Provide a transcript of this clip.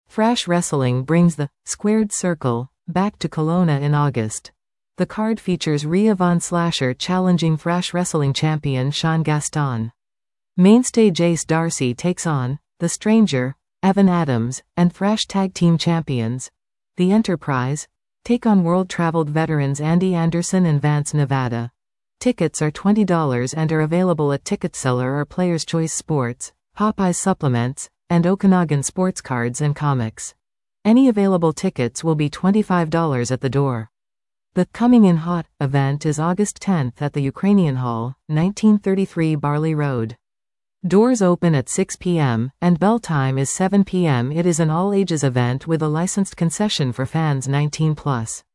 Thrash Wrestling brings the Squared Circle back to Kelowna in August. The card features Rhea Von Slasher challenging Thrash Wrestling champion Sean Gaston. Mainstay Jace Darcy takes on The Stranger, Evan Adams, and Thrash Tag Team Champions, The Enterprise, take on world-traveled veterans Andy Anderson and Vance Nevada. Tickets are $20 and are available at Ticketseller or Players Choice Sports, Popeyes Supplements, and Okanagan Sports Cards and Comics. Any available tickets will be $25 at the door. The Coming in Hot event is August 10th at the Ukrainian Hall, 1933 Barley Road. Doors open at 6 p.m., and bell time is 7 p.m. It is an all-ages event with a licensed concession for fans 19+.